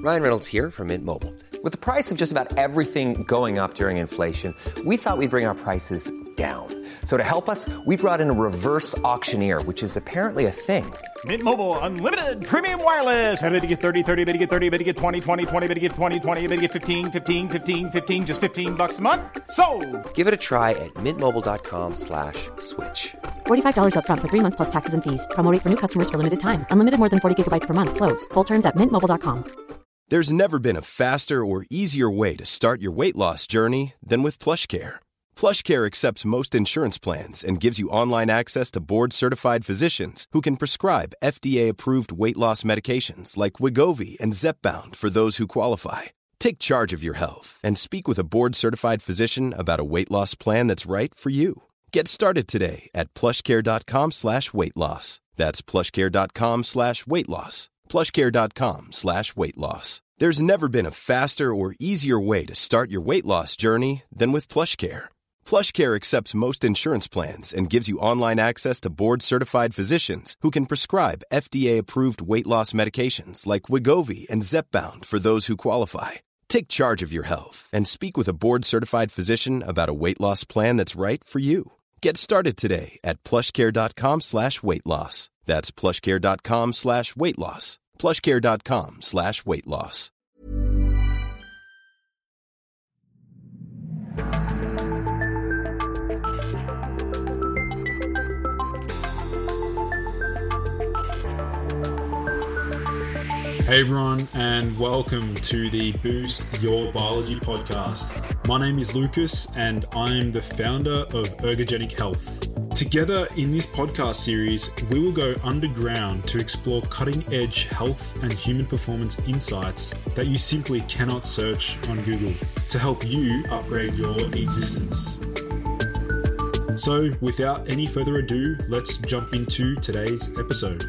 Ryan Reynolds here from Mint Mobile. With the price of just about everything going up during inflation, we thought we'd bring our prices down. So to help us, we brought in a reverse auctioneer, which is apparently a thing. Mint Mobile Unlimited Premium Wireless. How to get 30, 30, bit to get 30, bit to get 20, 20, 20, bit to get 20, 20, bit to get 15, 15, 15, 15, just $15 a month? Sold! Give it a try at mintmobile.com/switch. $45 up front for 3 months plus taxes and fees. Promo rate for new customers for limited time. Unlimited more than 40 gigabytes per month. Slows full terms at mintmobile.com. There's never been a faster or easier way to start your weight loss journey than with PlushCare. PlushCare accepts most insurance plans and gives you online access to board-certified physicians who can prescribe FDA-approved weight loss medications like Wegovy and Zepbound for those who qualify. Take charge of your health and speak with a board-certified physician about a weight loss plan that's right for you. Get started today at plushcare.com/weight loss. That's plushcare.com/weight loss. plushcare.com/weight loss. There's never been a faster or easier way to start your weight loss journey than with PlushCare. PlushCare accepts most insurance plans and gives you online access to board-certified physicians who can prescribe FDA-approved weight loss medications like Wegovy and Zepbound for those who qualify. Take charge of your health and speak with a board-certified physician about a weight loss plan that's right for you. Get started today at plushcare.com/weight loss. That's plushcare.com/weight loss. plushcare.com/weight loss. Hey everyone, and welcome to the Boost Your Biology podcast. My name is Lucas, and I'm the founder of Ergogenic Health. Together in this podcast series, we will go underground to explore cutting-edge health and human performance insights that you simply cannot search on Google to help you upgrade your existence. So, without any further ado, let's jump into today's episode.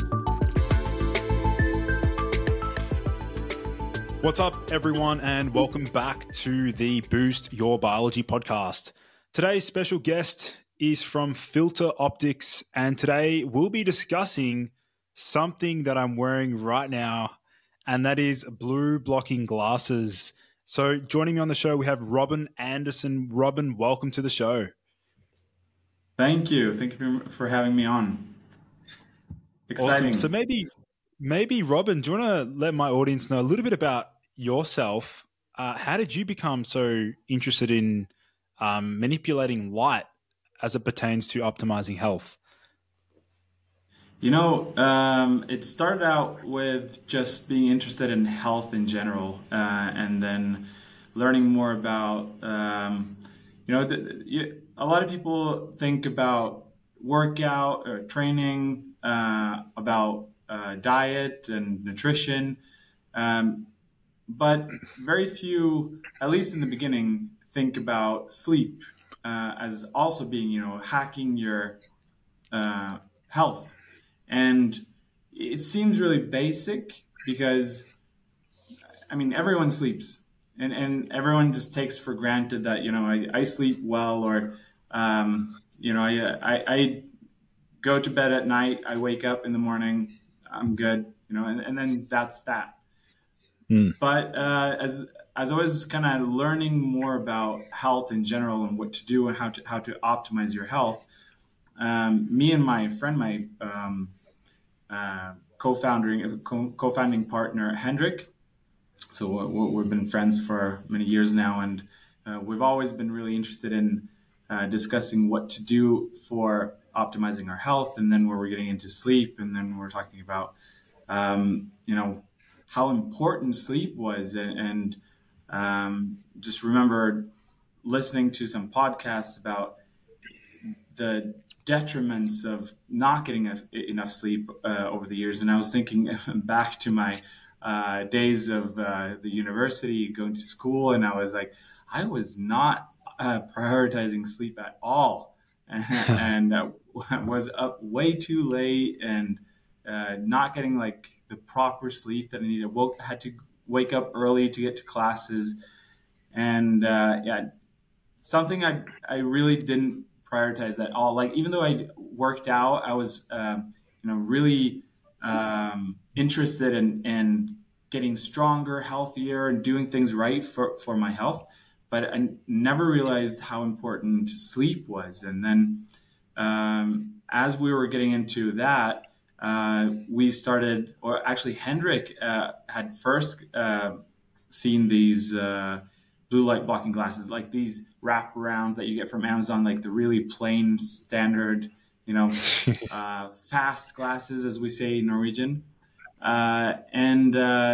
What's up, everyone, and welcome back to the Boost Your Biology podcast. Today's special guest is from Filter Optics, and today we'll be discussing something that I'm wearing right now, and that is blue blocking glasses. So joining me on the show, we have Robin Anderson. Robin, welcome to the show. Thank you. Thank you for having me on. Exciting. Awesome. So maybe Robin, do you want to let my audience know a little bit about yourself? How did you become so interested in manipulating light as it pertains to optimizing health? You know, it started out with just being interested in health in general, and then learning more about, a lot of people think about workout or training, about diet and nutrition, but very few, at least in the beginning, think about sleep as also being, hacking your health. And it seems really basic because, everyone sleeps, and everyone just takes for granted that, I sleep well, or, I go to bed at night, I wake up in the morning, I'm good, and then that's that. But as I was kind of learning more about health in general and what to do and how to optimize your health, me and my friend, my co-founding partner, Hendrik, so we've been friends for many years now, and we've always been really interested in discussing what to do for optimizing our health, and then where we're getting into sleep, and then we're talking about how important sleep was, and just remember listening to some podcasts about the detriments of not getting enough sleep over the years. And I was thinking back to my days of the university, going to school, and I was like, I was not prioritizing sleep at all, and was up way too late and not getting like the proper sleep that I needed. Had to wake up early to get to classes, and something I really didn't prioritize at all. Like, even though I worked out, I was really interested in getting stronger, healthier, and doing things right for my health. But I never realized how important sleep was. And then as we were getting into that, we started, or actually Hendrik had first seen these blue light blocking glasses, like these wraparounds that you get from Amazon, like the really plain standard, fast glasses, as we say in Norwegian. And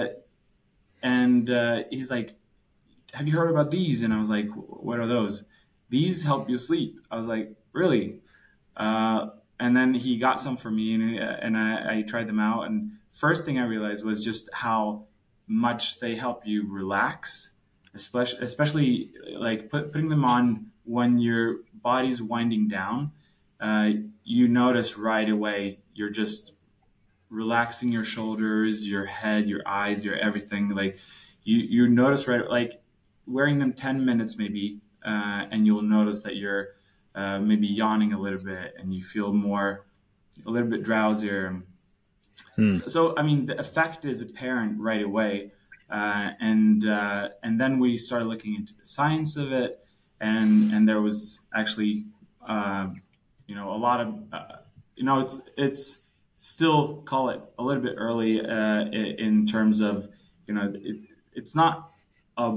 he's like, have you heard about these? And I was like, what are those? These help you sleep. I was like, really? And then he got some for me, and I tried them out. And first thing I realized was just how much they help you relax, especially like putting them on when your body's winding down. You notice right away you're just relaxing your shoulders, your head, your eyes, your everything. Like you notice right, like wearing them 10 minutes maybe, and you'll notice that you're maybe yawning a little bit and you feel a little bit drowsier. So I mean, the effect is apparent right away. And then we started looking into the science of it, and there was actually, a lot of, it's still, call it a little bit early in terms of, it's not a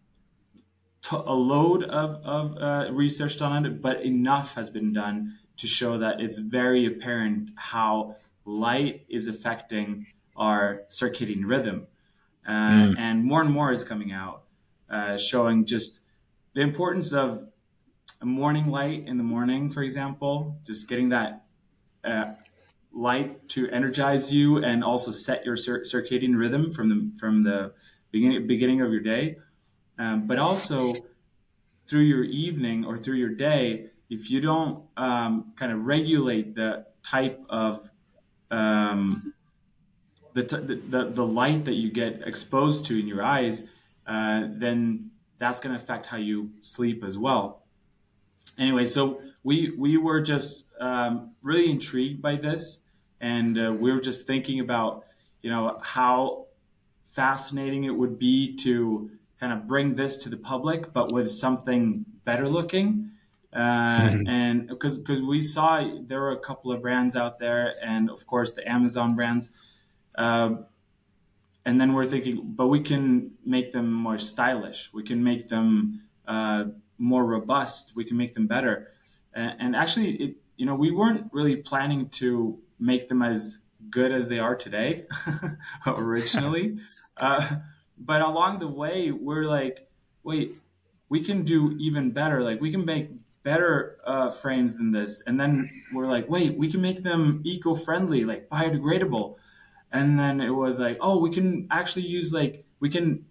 load of research done on it, but enough has been done to show that it's very apparent how light is affecting our circadian rhythm. And more is coming out, showing just the importance of a morning light in the morning, for example, just getting that light to energize you and also set your circadian rhythm from the beginning of your day. But also through your evening or through your day, if you don't kind of regulate the type of the light that you get exposed to in your eyes, then that's going to affect how you sleep as well. Anyway, so we were just really intrigued by this, and we were just thinking about, how fascinating it would be to kind of bring this to the public, but with something better looking. And because we saw there were a couple of brands out there, and of course the Amazon brands. And then we're thinking, but we can make them more stylish. We can make them more robust. We can make them better. And actually, we weren't really planning to make them as good as they are today originally. But along the way, we're like, wait, we can do even better. Like we can make better frames than this. And then we're like, wait, we can make them eco-friendly, like biodegradable. And then it was like, oh, we can actually use we can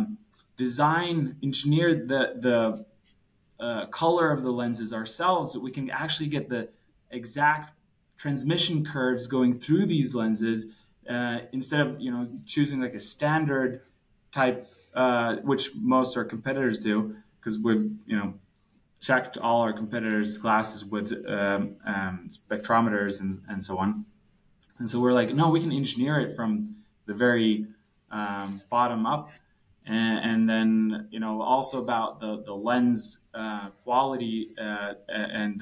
engineer the color of the lenses ourselves. So we can actually get the exact transmission curves going through these lenses instead of choosing like a standard type, which most of our competitors do, because we've checked all our competitors' glasses with spectrometers and so on. And so we're like, no, we can engineer it from the very bottom up. And then, also about the lens quality and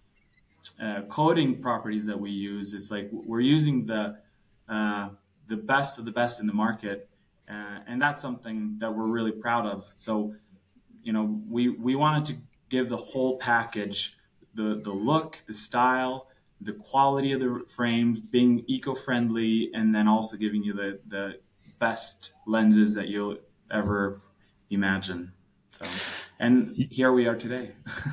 coating properties that we use. It's like we're using the best of the best in the market. And that's something that we're really proud of. So, we wanted to give the whole package, the look, the style, the quality of the frames, being eco-friendly, and then also giving you the best lenses that you'll ever imagine. So, and here we are today.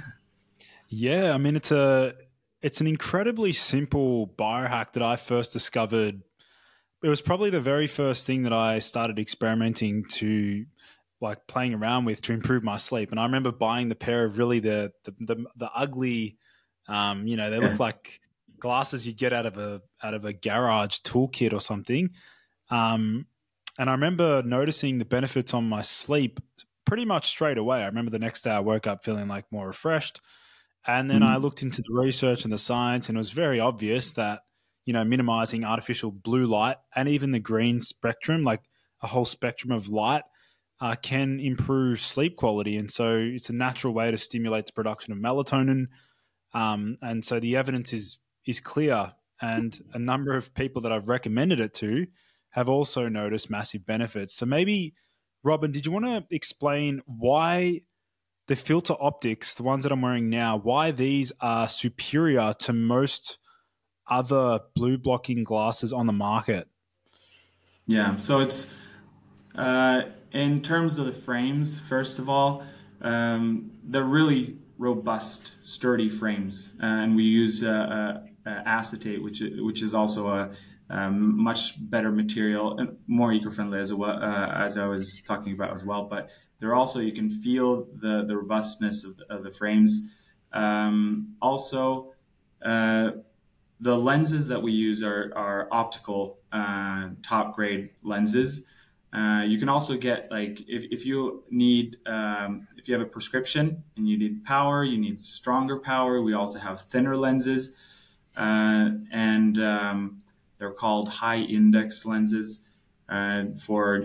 Yeah, I mean, it's an incredibly simple biohack that I first discovered. It was probably the very first thing that I started experimenting to, like, playing around with to improve my sleep. And I remember buying the pair of really the ugly, they look like glasses you'd get out of a garage toolkit or something. And I remember noticing the benefits on my sleep pretty much straight away. I remember the next day I woke up feeling like more refreshed. And then I looked into the research and the science, and it was very obvious that, minimizing artificial blue light and even the green spectrum, like a whole spectrum of light can improve sleep quality. And so it's a natural way to stimulate the production of melatonin. And so the evidence is clear. And a number of people that I've recommended it to have also noticed massive benefits. So maybe, Robin, did you want to explain why the Filter Optics, the ones that I'm wearing now, why these are superior to most other blue blocking glasses on the market? Yeah, so it's in terms of the frames, first of all, they're really robust, sturdy frames, and we use acetate, which is also a much better material and more eco-friendly as well, as I was talking about as well. But they're also, you can feel the robustness of the frames. Also, the lenses that we use are optical top grade lenses. You can also get, like, if you need, if you have a prescription and you need power, you need stronger power. We also have thinner lenses, and they're called high index lenses for,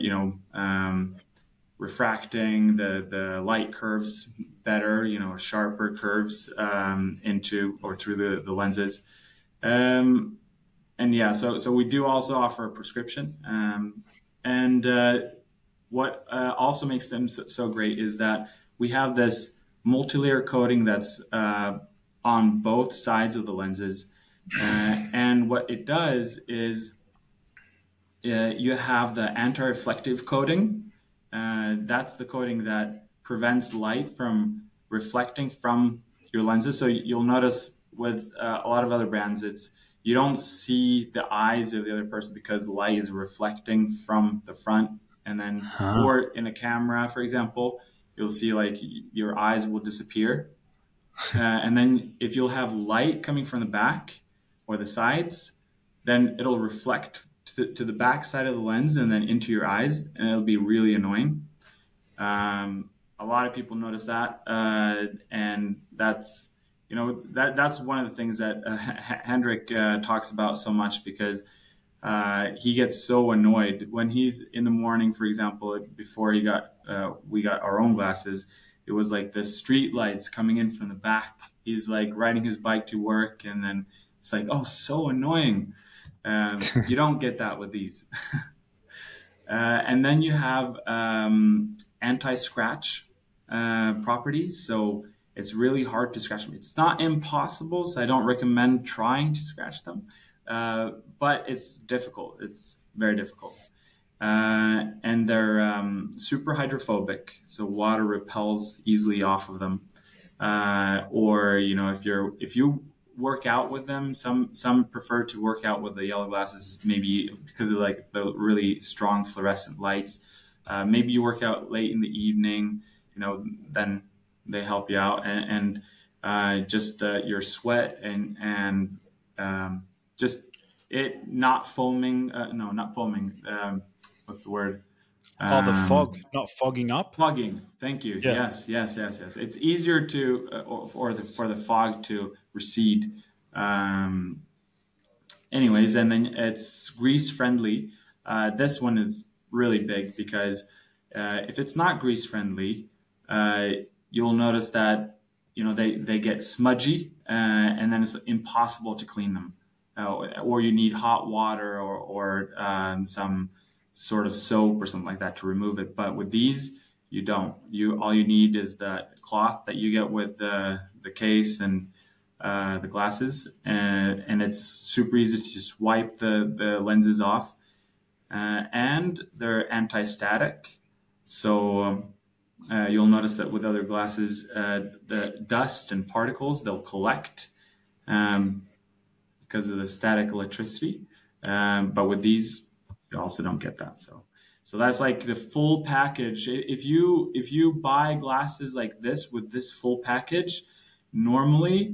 refracting the light curves better, sharper curves into or through the lenses. And yeah, so we do also offer a prescription. And what also makes them so great is that we have this multi-layer coating that's on both sides of the lenses. And what it does is you have the anti-reflective coating. That's the coating that prevents light from reflecting from your lenses. So you'll notice with a lot of other brands, you don't see the eyes of the other person because light is reflecting from the front. And then, or in a camera, for example, you'll see like your eyes will disappear. And then if you'll have light coming from the back or the sides, then it'll reflect to the back side of the lens and then into your eyes, and it'll be really annoying. A lot of people notice that, and that's one of the things that Hendrik talks about so much, because he gets so annoyed when he's in the morning, for example, before we got our own glasses. It was like the street lights coming in from the back. He's like riding his bike to work, and then it's like, oh, so annoying. You don't get that with these. And then you have anti-scratch properties. So it's really hard to scratch them. It's not impossible, so I don't recommend trying to scratch them. But it's difficult. It's very difficult. And they're super hydrophobic, so water repels easily off of them. Or if you work out with them, some prefer to work out with the yellow glasses, maybe because of like the really strong fluorescent lights. Maybe you work out late in the evening, then they help you out, and just your sweat and just it not foaming. Not foaming. What's the word? The fog, not fogging up. Fogging. Thank you. Yeah. Yes. It's easier for the fog to recede. Anyways, and then it's grease friendly. This one is really big because if it's not grease friendly, you'll notice that they get smudgy, and then it's impossible to clean them, or you need hot water or some sort of soap or something like that to remove it. But with these, you don't. All you need is the cloth that you get with the case and the glasses, and it's super easy to just wipe the lenses off. And they're anti-static, so you'll notice that with other glasses, the dust and particles, they'll collect because of the static electricity. But with these, you also don't get that. So that's like the full package. If you buy glasses like this with this full package, normally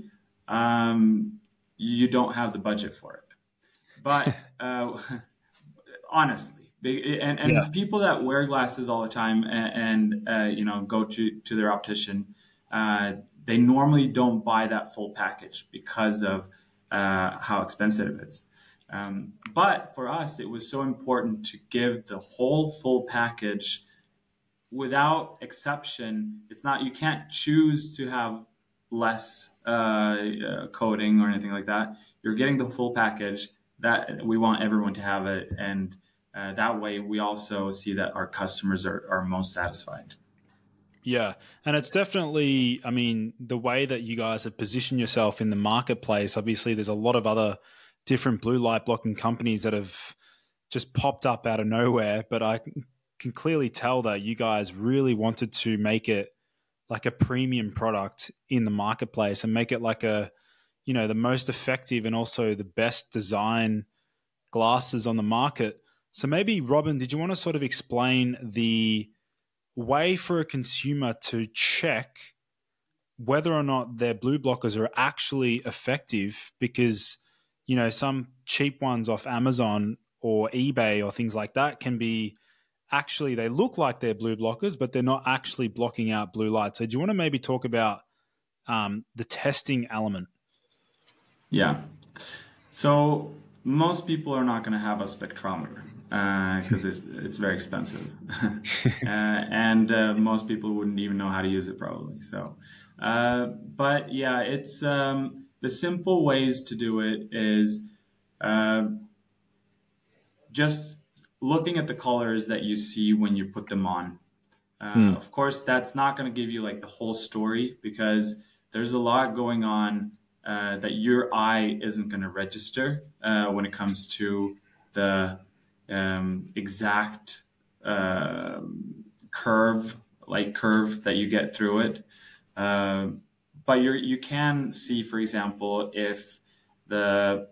you don't have the budget for it. But honestly, people that wear glasses all the time and go to their optician, they normally don't buy that full package because of how expensive it is. But for us, it was so important to give the whole full package without exception. It's not, you can't choose to have less coating or anything like that. You're getting the full package. That we want everyone to have it, and that way we also see that our customers are most satisfied. Yeah, and it's definitely, I mean, the way that you guys have positioned yourself in the marketplace, obviously there's a lot of other different blue light blocking companies that have just popped up out of nowhere, but I can clearly tell that you guys really wanted to make it like a premium product in the marketplace and make it like a, you know, the most effective and also the best design glasses on the market. So maybe, Robin, did you want to sort of explain the way for a consumer to check whether or not their blue blockers are actually effective? Because, you know, some cheap ones off Amazon or eBay or things like that can be actually, they look like they're blue blockers, but they're not actually blocking out blue light. So do you want to maybe talk about the testing element? Yeah. So most people are not going to have a spectrometer because it's very expensive. And most people wouldn't even know how to use it probably. So, but yeah, it's the simple ways to do it is just looking at the colors that you see when you put them on. Of course, that's not going to give you like the whole story because there's a lot going on that your eye isn't going to register when it comes to the exact curve that you get through it. But you can see, for example, if the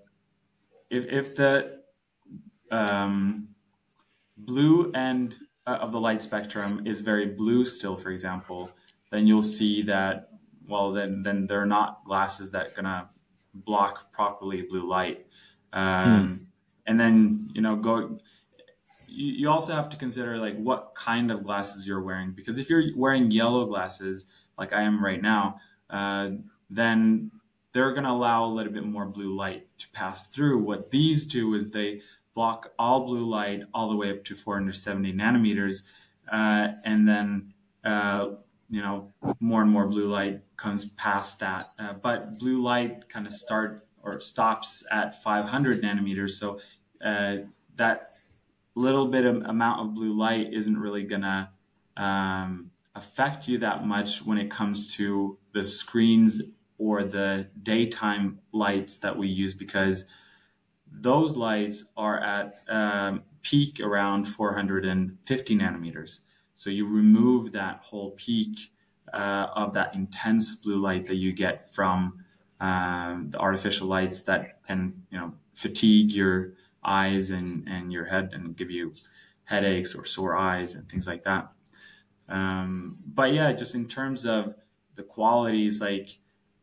blue end of the light spectrum is very blue still, for example, then you'll see that, well, then they're not glasses that are gonna block properly blue light. And then, you know, you also have to consider like what kind of glasses you're wearing, because if you're wearing yellow glasses like I am right now, then they're going to allow a little bit more blue light to pass through. What these do is they block all blue light all the way up to 470 nanometers. And then, you know, more and more blue light comes past that. But blue light kind of stops at 500 nanometers. So that little bit of amount of blue light isn't really going to affect you that much when it comes to the screens or the daytime lights that we use, because those lights are at peak around 450 nanometers. So you remove that whole peak of that intense blue light that you get from the artificial lights that can, you know, fatigue your eyes and your head and give you headaches or sore eyes and things like that. But yeah, just in terms of the qualities, like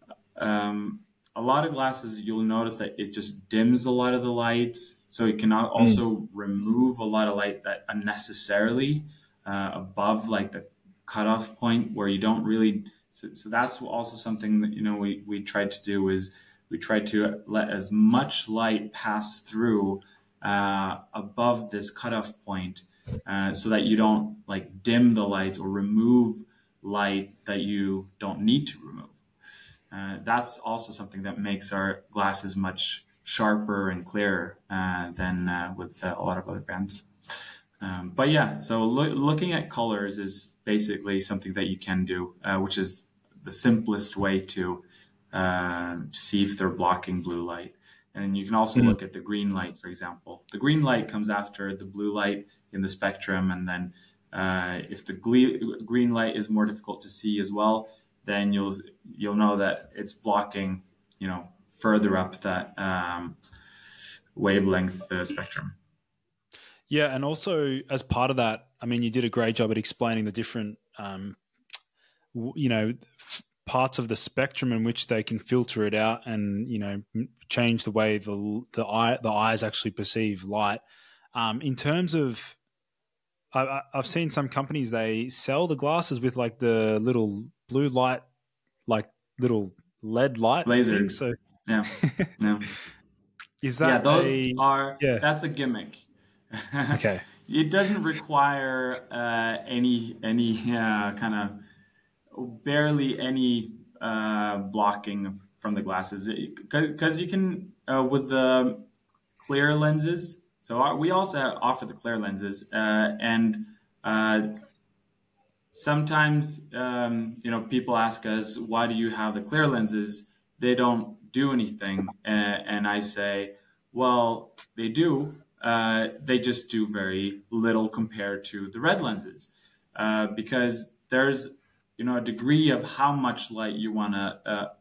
a lot of glasses, you'll notice that it just dims a lot of the lights. So it can also remove a lot of light that unnecessarily above like the cutoff point where you don't really. So that's also something that, you know, we tried to do is we tried to let as much light pass through above this cutoff point so that you don't like dim the lights or remove light that you don't need to remove. That's also something that makes our glasses much sharper and clearer than with a lot of other brands. But yeah, so looking at colors is basically something that you can do, which is the simplest way to see if they're blocking blue light. And you can also look at the green light, for example. The green light comes after the blue light in the spectrum. And then if the green light is more difficult to see as well, then you'll know that it's blocking, you know, further up that wavelength spectrum. Yeah, and also as part of that, I mean, you did a great job at explaining the different, you know, parts of the spectrum in which they can filter it out and, you know, change the way the eyes actually perceive light. In terms of, I've seen some companies, they sell the glasses with like the little blue light, like little LED light lasers. thing, so yeah. Is that that's a gimmick. Okay. It doesn't require any kind of barely any blocking from the glasses, because you can with the clear lenses. So we also offer the clear lenses, and sometimes people ask us, why do you have the clear lenses? They don't do anything, and I say, well, they do. They just do very little compared to the red lenses, because there's a degree of how much light you want to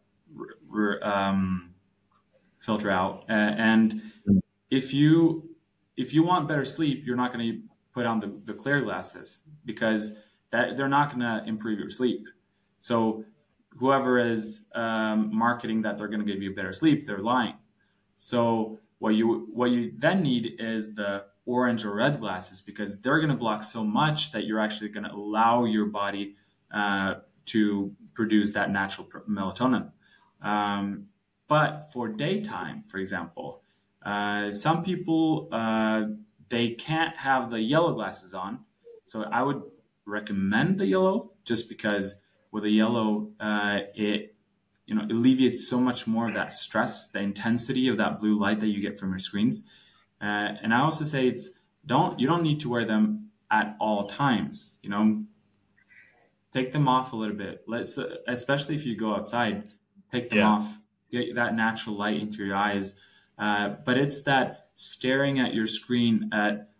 filter out, and if you want better sleep, you're not going to put on the clear glasses, because they're not going to improve your sleep. So whoever is marketing that they're going to give you better sleep, they're lying. So what you then need is the orange or red glasses, because they're going to block so much that you're actually going to allow your body to produce that natural melatonin. But for daytime, for example, some people, they can't have the yellow glasses on. So I would recommend the yellow, just because with the yellow, it alleviates so much more of that stress, the intensity of that blue light that you get from your screens. And I also say you don't need to wear them at all times. Take them off a little bit. Especially if you go outside, take them off. Get that natural light into your eyes. But it's that staring at your screen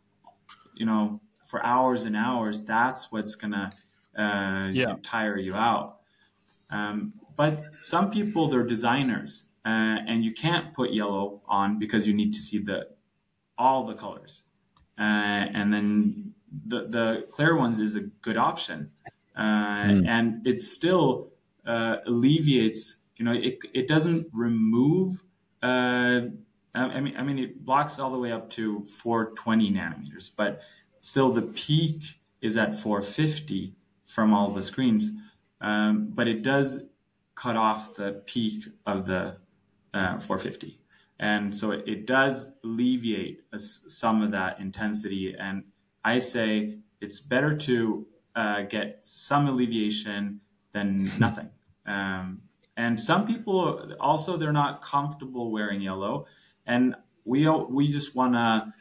for hours and hours. That's what's gonna tire you out. But some people, they're designers, and you can't put yellow on because you need to see all the colors. And then the clear ones is a good option. And it still alleviates, it doesn't remove, it blocks all the way up to 420 nanometers, but still the peak is at 450 from all the screens. But it does cut off the peak of the 450. And so it does alleviate some of that intensity. And I say it's better to get some alleviation than nothing. And some people also, they're not comfortable wearing yellow. And we just want to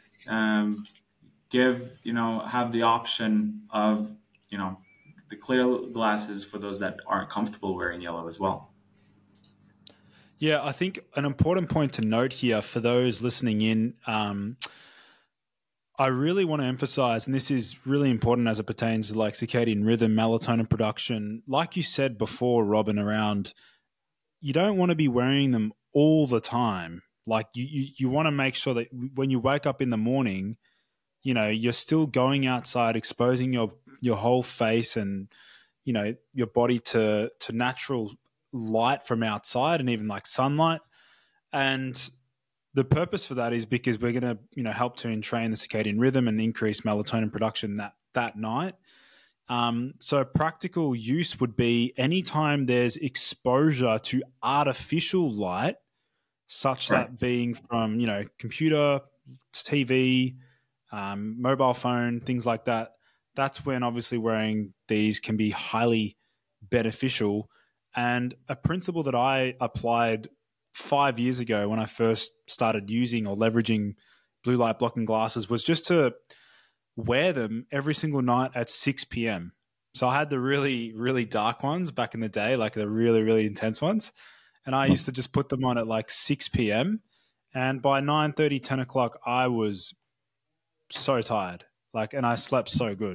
have the option of, the clear glasses for those that aren't comfortable wearing yellow as well. Yeah, I think an important point to note here for those listening in, I really want to emphasize, and this is really important as it pertains to like circadian rhythm, melatonin production. Like you said before, Robin, around you don't want to be wearing them all the time. Like you want to make sure that when you wake up in the morning, you're still going outside, exposing your whole face and, your body to natural light from outside and even like sunlight. And the purpose for that is because we're going to, help to entrain the circadian rhythm and increase melatonin production that night. So practical use would be anytime there's exposure to artificial light, such that being from, computer, TV, mobile phone, things like that. That's when obviously wearing these can be highly beneficial. And a principle that I applied 5 years ago when I first started using or leveraging blue light blocking glasses was just to wear them every single night at 6 p.m. So I had the really, really dark ones back in the day, like the really, really intense ones. And I used to just put them on at like 6 p.m. And by 9:30, 10 o'clock, I was so tired. And I slept so good.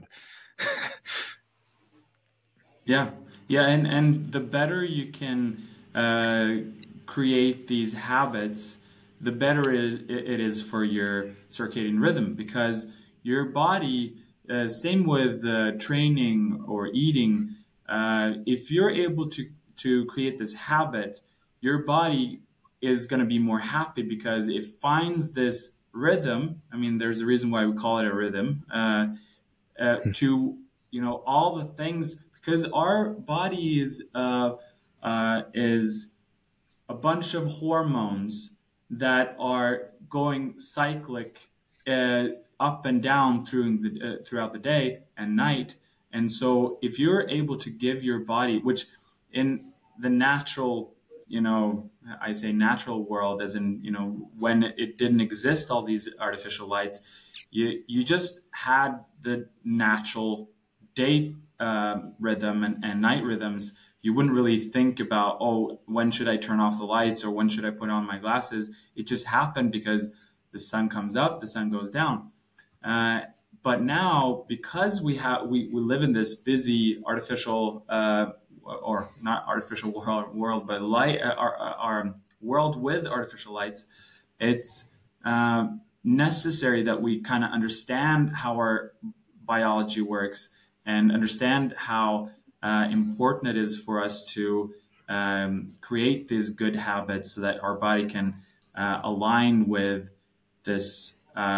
Yeah. And the better you can create these habits, the better it is for your circadian rhythm, because your body, same with training or eating, if you're able to create this habit, your body is going to be more happy because it finds this rhythm. I mean, there's a reason why we call it a rhythm, to, all the things, because our body is a bunch of hormones that are going cyclic up and down throughout the day and night. And so if you're able to give your body, which in the natural, I say natural world as in, when it didn't exist, all these artificial lights, you just had the natural day rhythm and night rhythms. You wouldn't really think about, when should I turn off the lights or when should I put on my glasses? It just happened because the sun comes up, the sun goes down. But now, because we live in this busy artificial, or not artificial world, but our world with artificial lights, it's necessary that we kind of understand how our biology works and understand how important it is for us to create these good habits so that our body can align with this,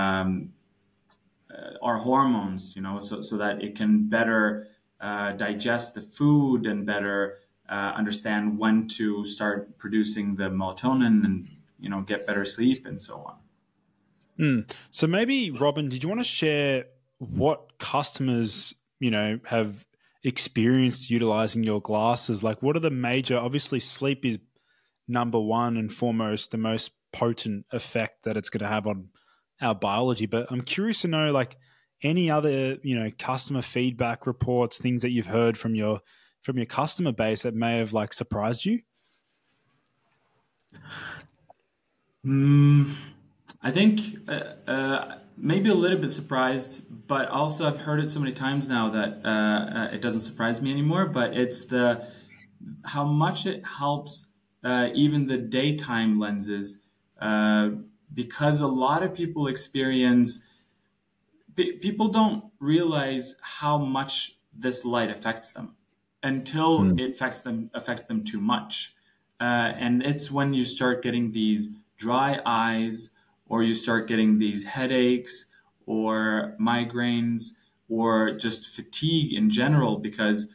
our hormones, so that it can better digest the food and better understand when to start producing the melatonin and, get better sleep and so on. So maybe, Robin, did you want to share what customers, have experienced utilizing your glasses? Like, what are the major, obviously sleep is number one and foremost, the most potent effect that it's going to have on our biology. But I'm curious to know, like, any other, customer feedback reports, things that you've heard from your customer base that may have like surprised you? I think maybe a little bit surprised, but also I've heard it so many times now that it doesn't surprise me anymore. But it's how much it helps even the daytime lenses, because a lot of people people don't realize how much this light affects them until it affects them too much. And it's when you start getting these dry eyes, or you start getting these headaches or migraines or just fatigue in general, because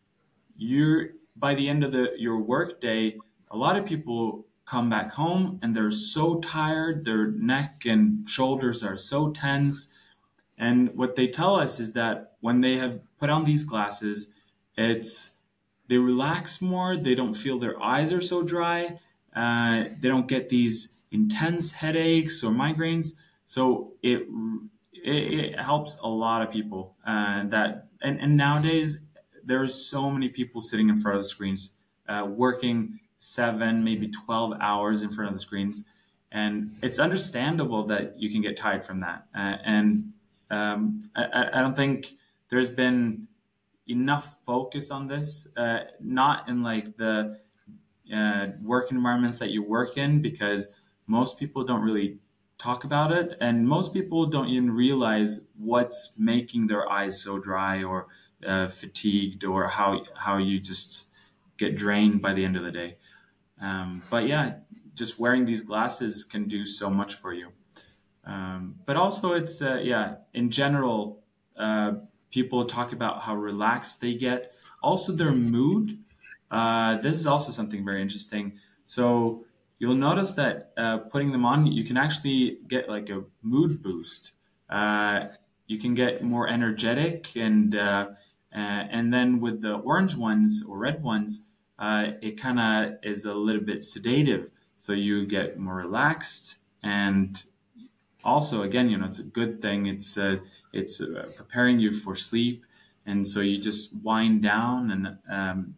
by the end of your work day, a lot of people come back home and they're so tired, their neck and shoulders are so tense. And what they tell us is that when they have put on these glasses, they relax more, they don't feel their eyes are so dry, they don't get these intense headaches or migraines. So it helps a lot of people. And nowadays, there's so many people sitting in front of the screens, working 7, maybe 12 hours in front of the screens. And it's understandable that you can get tired from that. I don't think there's been enough focus on this, not in like the work environments that you work in, because most people don't really talk about it, and most people don't even realize what's making their eyes so dry or fatigued, or how you just get drained by the end of the day. But yeah, just wearing these glasses can do so much for you. But also it's, in general, people talk about how relaxed they get. Also their mood. This is also something very interesting. So you'll notice that putting them on, you can actually get like a mood boost. You can get more energetic, and then with the orange ones or red ones, it kind of is a little bit sedative. So you get more relaxed, and also, again, it's a good thing. It's preparing you for sleep, and so you just wind down, and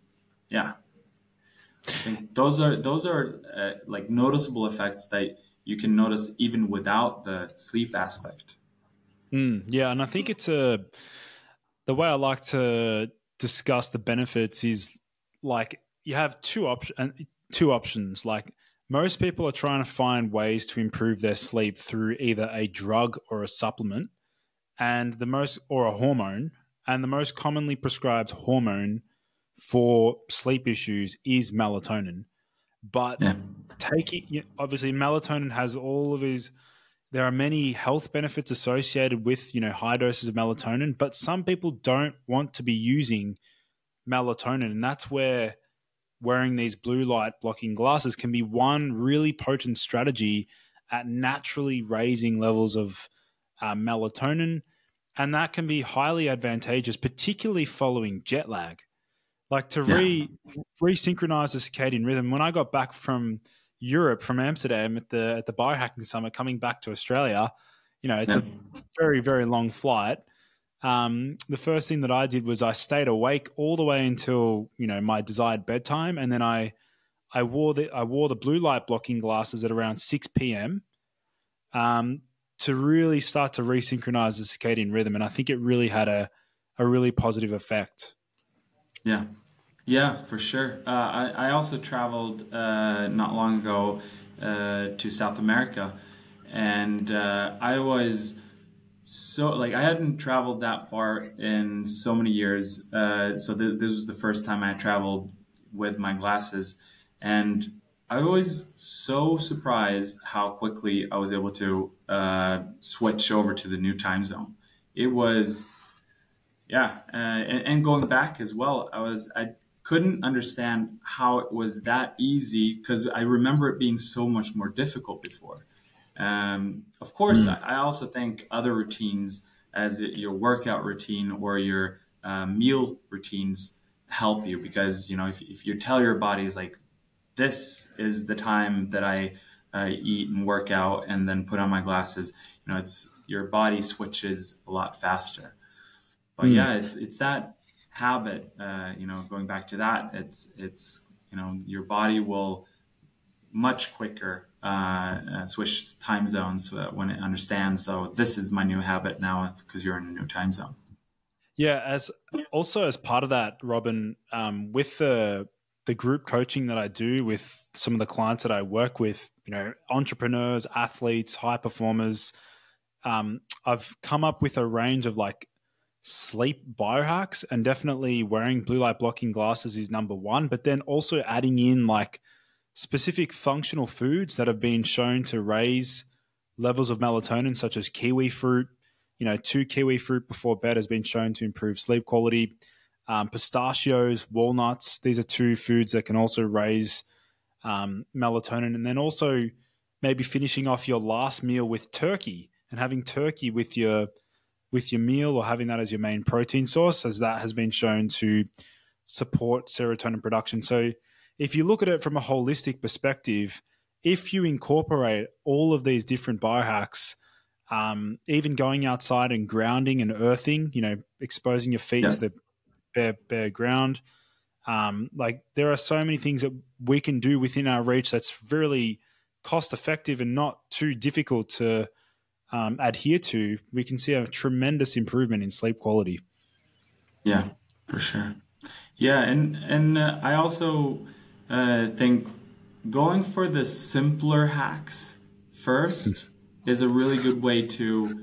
I think those are like noticeable effects that you can notice even without the sleep aspect. Yeah, and I think it's the way I like to discuss the benefits is like you have two options. Like, most people are trying to find ways to improve their sleep through either a drug or a supplement, or a hormone. And the most commonly prescribed hormone for sleep issues is melatonin. But obviously melatonin has there are many health benefits associated with, high doses of melatonin, but some people don't want to be using melatonin. And that's where wearing these blue light blocking glasses can be one really potent strategy at naturally raising levels of melatonin. And that can be highly advantageous, particularly following jet lag. Like to resynchronize the circadian rhythm. When I got back from Europe, from Amsterdam at the biohacking summit, coming back to Australia, it's a very, very long flight. The first thing that I did was I stayed awake all the way until, my desired bedtime. And then I wore the blue light blocking glasses at around 6 p.m. To really start to resynchronize the circadian rhythm. And I think it really had a really positive effect. Yeah, for sure. I also traveled not long ago to South America, and I was I hadn't traveled that far in so many years. So this was the first time I traveled with my glasses, and I was so surprised how quickly I was able to switch over to the new time zone. It was, and going back as well, I couldn't understand how it was that easy, because I remember it being so much more difficult before. Of course, I also think other routines, as your workout routine or your meal routines, help you, because if you tell your body is like, this is the time that I eat and work out and then put on my glasses, it's your body switches a lot faster. But it's that habit, going back to that, it's your body will much quicker switch time zones when it understands, so this is my new habit now because you're in a new time zone. Yeah, as part of that, Robin, with the group coaching that I do with some of the clients that I work with, entrepreneurs, athletes, high performers, I've come up with a range of sleep biohacks, and definitely wearing blue light blocking glasses is number one, but then also adding in specific functional foods that have been shown to raise levels of melatonin, such as kiwi fruit. 2 kiwi fruit before bed has been shown to improve sleep quality. Pistachios, walnuts, these are 2 foods that can also raise melatonin. And then also maybe finishing off your last meal with turkey, and having turkey with your meal, or having that as your main protein source, as that has been shown to support serotonin production. So if you look at it from a holistic perspective, if you incorporate all of these different biohacks, even going outside and grounding and earthing, exposing your feet to the bare ground, there are so many things that we can do within our reach that's really cost effective and not too difficult to adhere to. We can see a tremendous improvement in sleep quality. Yeah, for sure. Yeah, and I also think going for the simpler hacks first is a really good way to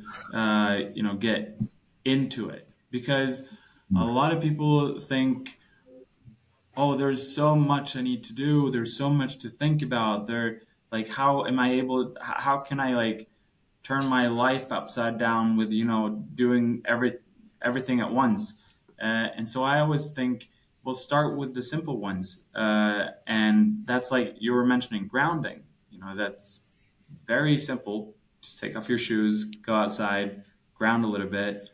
get into it, because a lot of people think, oh, there's so much I need to do, there's so much to think about, how can I turn my life upside down with doing everything at once, and so I always think, we'll start with the simple ones, and that's like you were mentioning, grounding. That's very simple. Just take off your shoes, go outside, ground a little bit,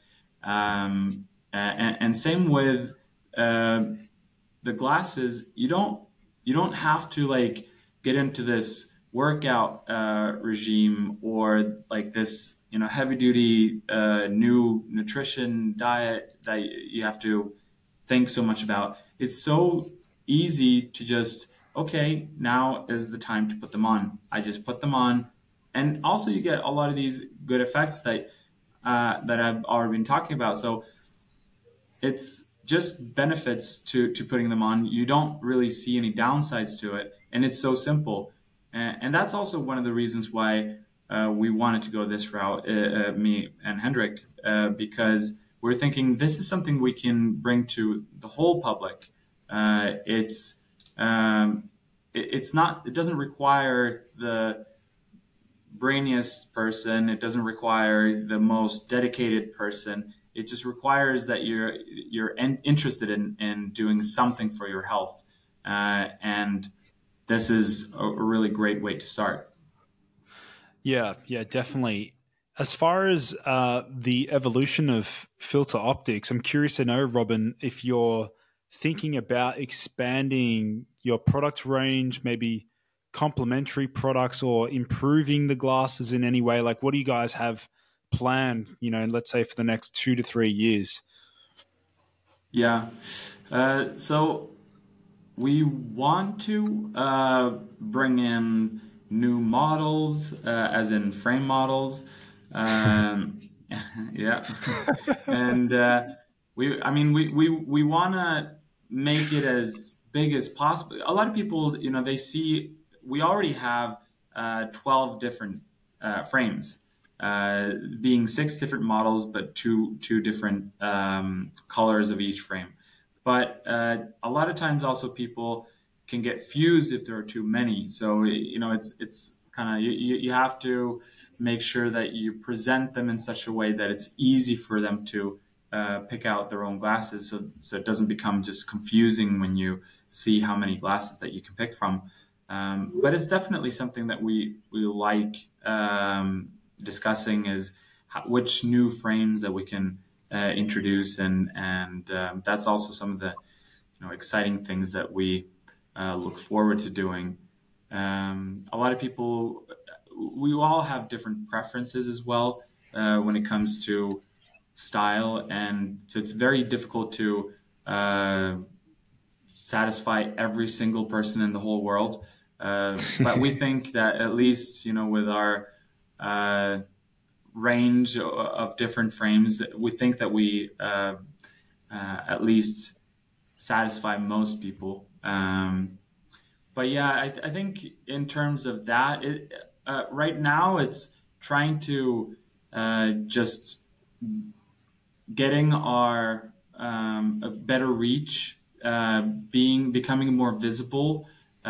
and same with the glasses. You don't have to get into this workout regime, or this heavy duty new nutrition diet that you have to think so much about. It's so easy to just, okay, now is the time to put them on. I just put them on, and also you get a lot of these good effects that I've already been talking about. So it's just benefits to putting them on. You don't really see any downsides to it, and it's so simple. And that's also one of the reasons why we wanted to go this route, me and Hendrik, because we're thinking this is something we can bring to the whole public. It doesn't require the brainiest person. It doesn't require the most dedicated person. It just requires that you're interested in doing something for your health. and this is a really great way to start. Yeah, definitely. As far as the evolution of Filter Optics, I'm curious to know, Robin, if you're thinking about expanding your product range, maybe complementary products, or improving the glasses in any way. Like, what do you guys have planned, let's say for the next 2 to 3 years? Yeah. So we want to bring in new models, as in frame models. Yeah. And we want to make it as big as possible. A lot of people, they see we already have 12 different frames, being 6 different models, but two different colors of each frame. But a lot of times also people can get fused if there are too many. So, it's kind of, you have to make sure that you present them in such a way that it's easy for them to pick out their own glasses, so it doesn't become just confusing when you see how many glasses that you can pick from. But it's definitely something that we like discussing, is which new frames that we can introduce, and that's also some of the exciting things that we look forward to doing. A lot of people, we all have different preferences as well when it comes to style, and so it's very difficult to satisfy every single person in the whole world. But we think that at least, with our range of different frames, we think that we at least satisfy most people. But yeah, I think in terms of that, right now it's trying to just getting our a better reach, becoming more visible,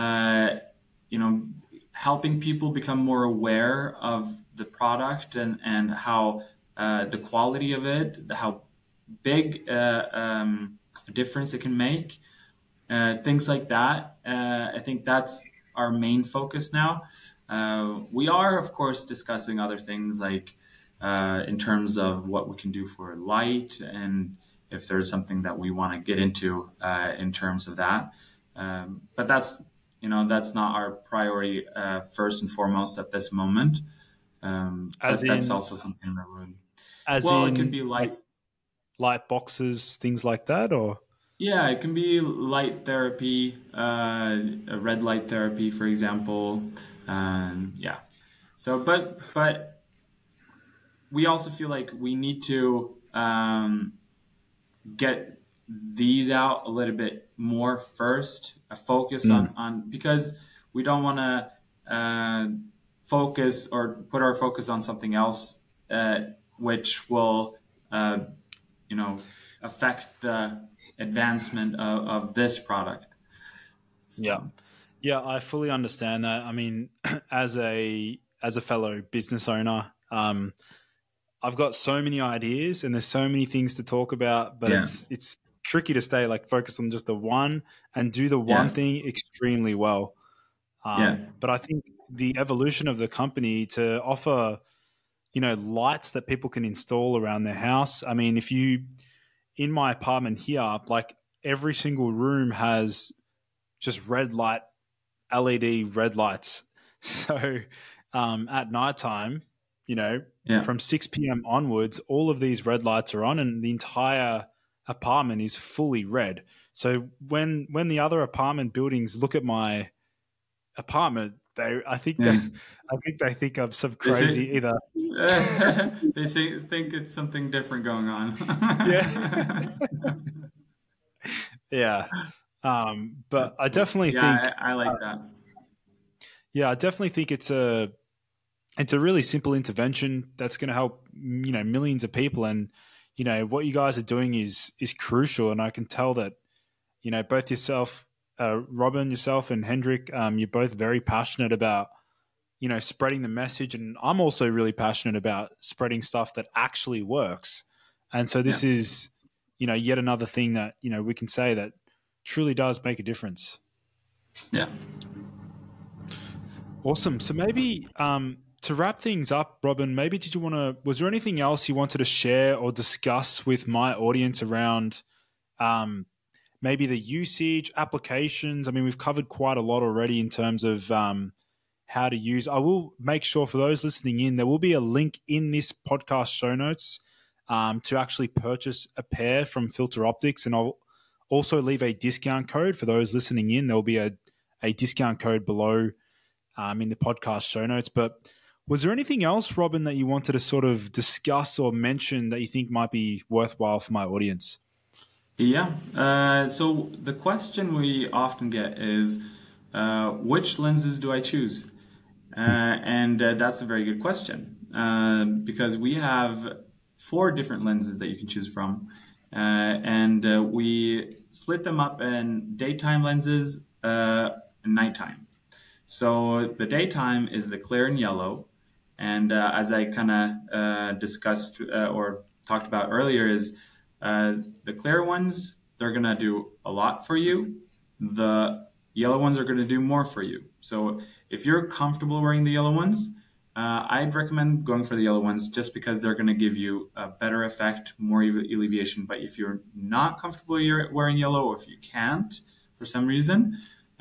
helping people become more aware of the product and how the quality of it, how big a difference it can make, things like that. I think that's our main focus now. We are, of course, discussing other things like in terms of what we can do for light, and if there's something that we want to get into in terms of that. But that's not our priority first and foremost at this moment. That's also something that would. It could be light boxes, things like that, or. Yeah, it can be light therapy, red light therapy, for example. Yeah. So, but we also feel like we need to get these out a little bit more first, focus on, because we don't want to focus or put our focus on something else, which will, affect the advancement of this product. So. Yeah, I fully understand that. I mean, as a fellow business owner, I've got so many ideas and there's so many things to talk about, but it's tricky to stay focused on just the one and do the one thing extremely well. But I think the evolution of the company to offer, lights that people can install around their house. I mean, in my apartment here, every single room has just LED red lights. So at nighttime, from 6 p.m. onwards, all of these red lights are on and the entire apartment is fully red. So when the other apartment buildings look at my apartment, I think they think I'm some crazy either. They think it's something different going on. Yeah. But I definitely think I like that. Yeah, I definitely think it's a really simple intervention that's going to help millions of people, and what you guys are doing is crucial. And I can tell that both yourself, Robin, yourself, and Hendrik, you're both very passionate about spreading the message, and I'm also really passionate about spreading stuff that actually works. And so this is yet another thing that we can say that truly does make a difference. Yeah. Awesome. So maybe to wrap things up, Robin, maybe was there anything else you wanted to share or discuss with my audience around maybe the usage, applications? I mean, we've covered quite a lot already in terms of how to use. I will make sure for those listening in, there will be a link in this podcast show notes to actually purchase a pair from Filter Optics, and I'll also leave a discount code for those listening in. There will be a discount code below in the podcast show notes. But was there anything else, Robin, that you wanted to sort of discuss or mention that you think might be worthwhile for my audience? Yeah. So the question we often get is, which lenses do I choose? And that's a very good question because we have 4 different lenses that you can choose from. And we split them up in daytime lenses and nighttime. So the daytime is the clear and yellow. And as I kind of discussed or talked about earlier is the clear ones, they're going to do a lot for you. The yellow ones are going to do more for you. So if you're comfortable wearing the yellow ones, I'd recommend going for the yellow ones just because they're going to give you a better effect, more alleviation. But if you're not comfortable wearing yellow, or if you can't for some reason,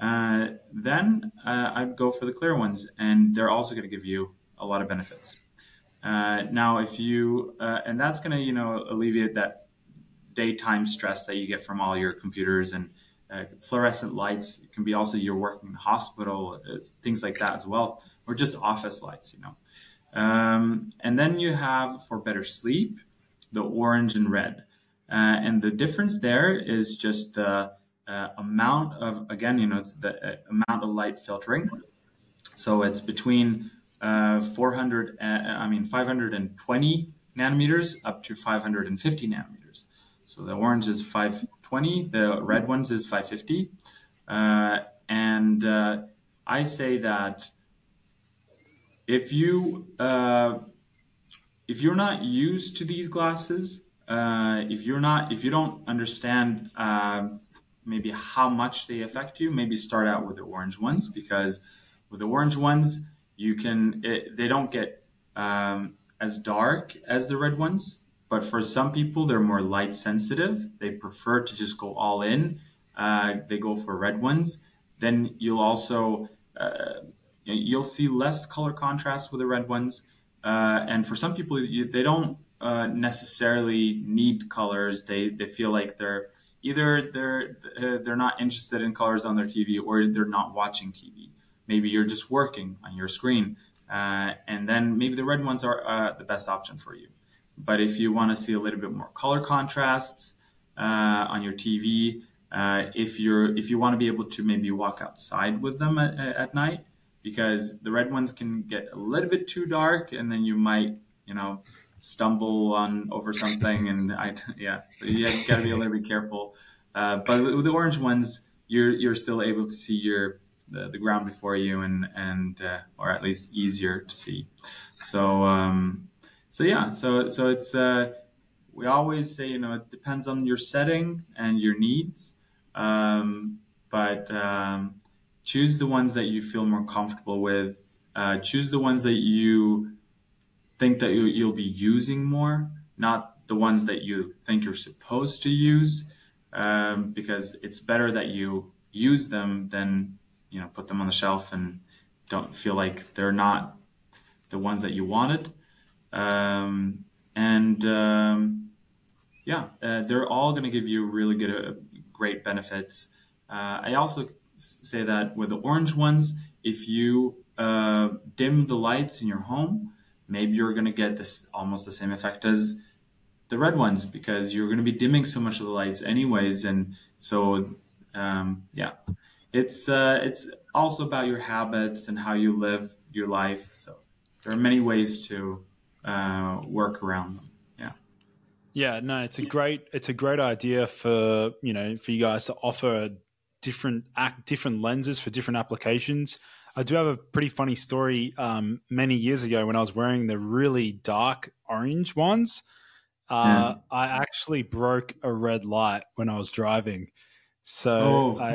then I'd go for the clear ones, and they're also going to give you a lot of benefits. Now, if you and that's going to alleviate that daytime stress that you get from all your computers and fluorescent lights. It can be also you're working in the hospital, things like that as well, or just office lights. And then you have, for better sleep, the orange and red, and the difference there is just the amount of, again, it's the amount of light filtering. So it's between 520 nanometers up to 550 nanometers. So the orange is 520, the red ones is 550. And I say that if you're not used to these glasses, if you don't understand maybe how much they affect you, maybe start out with the orange ones, because with the orange ones, they don't get as dark as the red ones. But for some people, they're more light sensitive. They prefer to just go all in. They go for red ones. Then you'll also you'll see less color contrast with the red ones. And for some people, they don't necessarily need colors. They feel like they're not interested in colors on their TV, or they're not watching TV. Maybe you're just working on your screen, and then maybe the red ones are the best option for you. But if you want to see a little bit more color contrasts on your TV, if you want to be able to maybe walk outside with them at night, because the red ones can get a little bit too dark, and then you might stumble over something, and so you got to be a little bit careful. But with the orange ones, you're still able to see the ground before you, and or at least easier to see. So it's we always say it depends on your setting and your needs, but choose the ones that you feel more comfortable with. Choose the ones that you think that you'll be using more, not the ones that you think you're supposed to use, because it's better that you use them than put them on the shelf and don't feel like they're not the ones that you wanted. They're all going to give you really great benefits. I also say that with the orange ones, if you dim the lights in your home, maybe you're going to get this almost the same effect as the red ones, because you're going to be dimming so much of the lights anyways. And so, it's also about your habits and how you live your life. So there are many ways to work around them. Yeah, no, it's a great idea for you guys to offer different lenses for different applications. I do have a pretty funny story. Many years ago, when I was wearing the really dark orange ones, I actually broke a red light when I was driving, So Oh.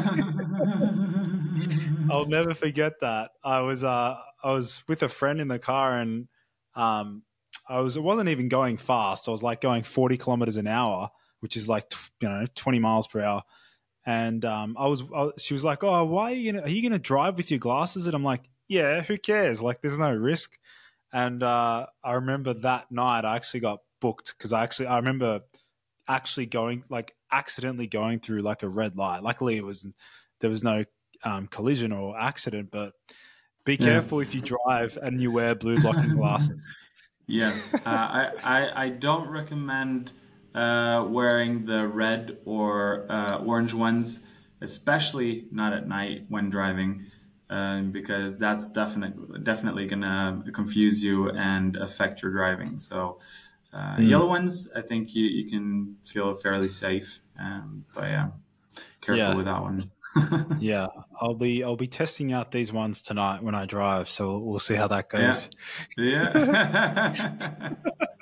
I'll never forget that. I was with a friend in the car, and it wasn't even going fast. I was like going 40 kilometers an hour, which is like 20 miles per hour. And she was like, "Oh, are you gonna drive with your glasses?" And I'm like, "Yeah, who cares? Like, there's no risk." And I remember that night I actually got booked because I remember actually accidentally going through like a red light. Luckily, there was no collision or accident, but be careful if you drive and you wear blue blocking glasses. Yes, I don't recommend wearing the red or orange ones, especially not at night when driving, because that's definitely gonna confuse you and affect your driving. So yellow ones, I think you can feel fairly safe, but yeah, careful with that one. Yeah, I'll be testing out these ones tonight when I drive, so we'll see how that goes. Yeah.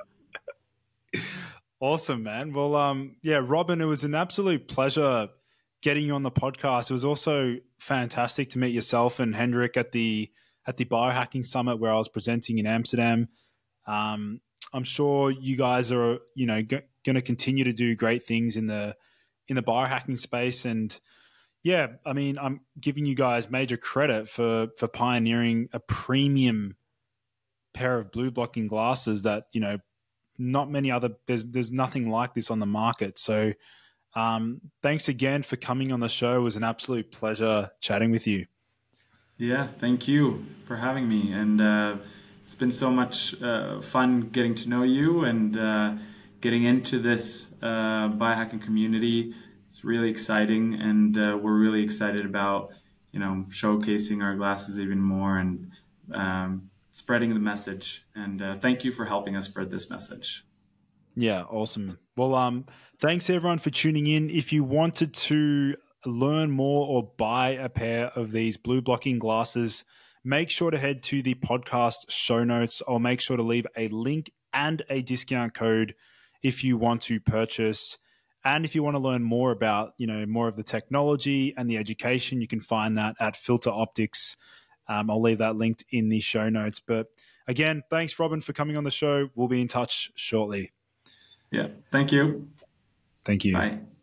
Awesome, man. Well, Robin, it was an absolute pleasure getting you on the podcast. It was also fantastic to meet yourself and Hendrik at the Biohacking Summit where I was presenting in Amsterdam. I'm sure you guys are, going to continue to do great things in the biohacking space. And yeah, I mean, I'm giving you guys major credit for pioneering a premium pair of blue blocking glasses that, not many other, there's nothing like this on the market. So thanks again for coming on the show. It was an absolute pleasure chatting with you. Yeah, thank you for having me. And it's been so much fun getting to know you and getting into this biohacking community. It's really exciting, and we're really excited about, showcasing our glasses even more and spreading the message. And thank you for helping us spread this message. Yeah, awesome. Well, thanks everyone for tuning in. If you wanted to learn more or buy a pair of these blue blocking glasses, make sure to head to the podcast show notes. I'll make sure to leave a link and a discount code if you want to purchase. And if you want to learn more about, more of the technology and the education, you can find that at Filter Optics. I'll leave that linked in the show notes. But again, thanks, Robin, for coming on the show. We'll be in touch shortly. Yeah. Thank you. Thank you. Bye.